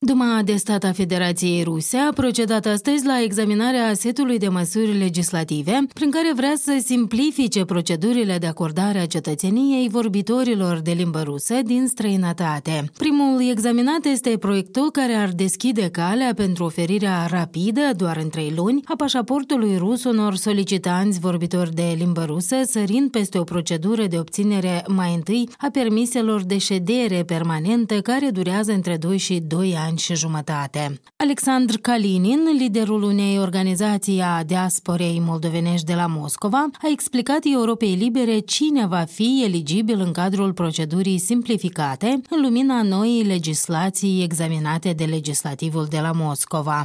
Duma de Stat a Federației Ruse a procedat astăzi la examinarea setului de măsuri legislative prin care vrea să simplifice procedurile de acordare a cetățeniei vorbitorilor de limbă rusă din străinătate. Primul examinat este proiectul care ar deschide calea pentru oferirea rapidă, doar în 3 luni, a pașaportului rus unor solicitanți vorbitori de limbă rusă, sărind peste o procedură de obținere mai întâi a permiselor de ședere permanentă care durează între 2 și 2 ani și jumătate. Alexandr Kalinin, liderul unei organizații a diasporei moldovenești de la Moscova, a explicat Europei Libere cine va fi eligibil în cadrul procedurii simplificate în lumina noii legislații examinate de legislativul de la Moscova.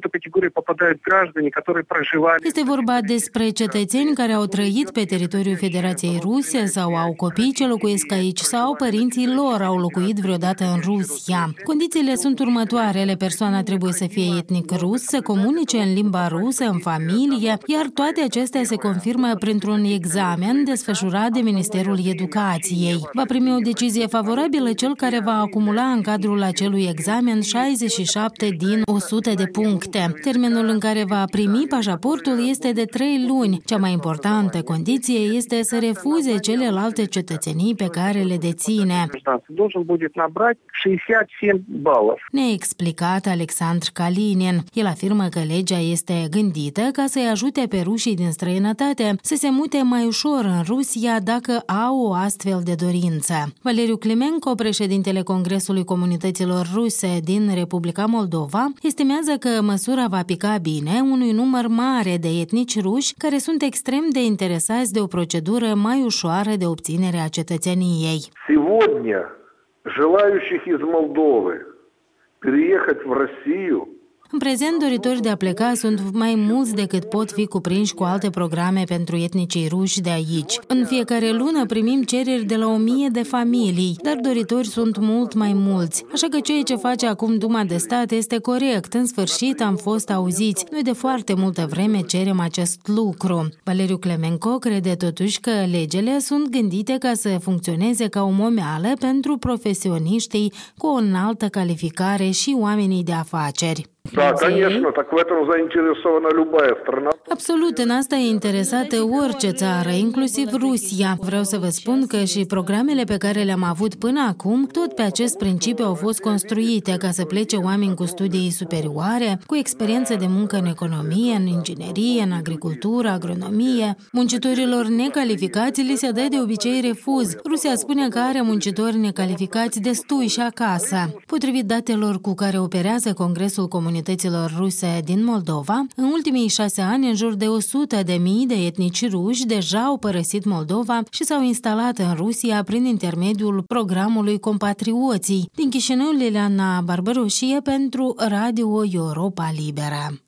Este vorba despre cetățeni care au trăit pe teritoriul Federației Ruse sau au copii ce locuiesc aici sau părinții lor au locuit vreodată în Rusia. Condițiile sunt următoarele: persoana trebuie să fie etnic rus, să comunice în limba rusă, în familie, iar toate acestea se confirmă printr-un examen desfășurat de Ministerul Educației. Va primi o decizie favorabilă cel care va acumula în cadrul acelui examen 67 din 100 de puncte. Termenul în care va primi pașaportul este de 3 luni. Cea mai importantă condiție este să refuze celelalte cetățenii pe care le deține. Ne-a explicat Alexandr Kalinin. El afirmă că legea este gândită ca să-i ajute pe rușii din străinătate să se mute mai ușor în Rusia dacă au o astfel de dorință. Valeriu Climenco, președintele Congresului Comunităților Ruse din Republica Moldova, estimează că măsura va pica bine unui număr mare de etnici ruși care sunt extrem de interesați de o procedură mai ușoară de obținere a cetățeniei. Сегодня желающих из Молдовы переехать в Россию. În prezent, doritori de a pleca sunt mai mulți decât pot fi cuprinși cu alte programe pentru etnicii ruși de aici. În fiecare lună primim cereri de la 1000 de familii, dar doritori sunt mult mai mulți. Așa că ceea ce face acum Duma de Stat este corect. În sfârșit am fost auziți. Noi de foarte multă vreme cerem acest lucru. Valeriu Climenco crede totuși că legile sunt gândite ca să funcționeze ca o momeală pentru profesioniștii cu o înaltă calificare și oamenii de afaceri. Da, конечно, так в этом заинтересована любая страна. Absolut, în asta e interesată orice țară, inclusiv Rusia. Vreau să vă spun că și programele pe care le-am avut până acum, tot pe acest principiu au fost construite ca să plece oameni cu studii superioare, cu experiență de muncă în economie, în inginerie, în agricultură, agronomie. Muncitorilor necalificați li se dă de obicei refuz. Rusia spune că are muncitori necalificați destui și acasă. Potrivit datelor cu care operează Congresul Comunităților Ruse din Moldova, în ultimii 6 ani, în jur de 100.000 de etnici ruși deja au părăsit Moldova și s-au instalat în Rusia prin intermediul programului Compatrioții. Din Chișinău, Liliana Barbaroșie pentru Radio Europa Liberă.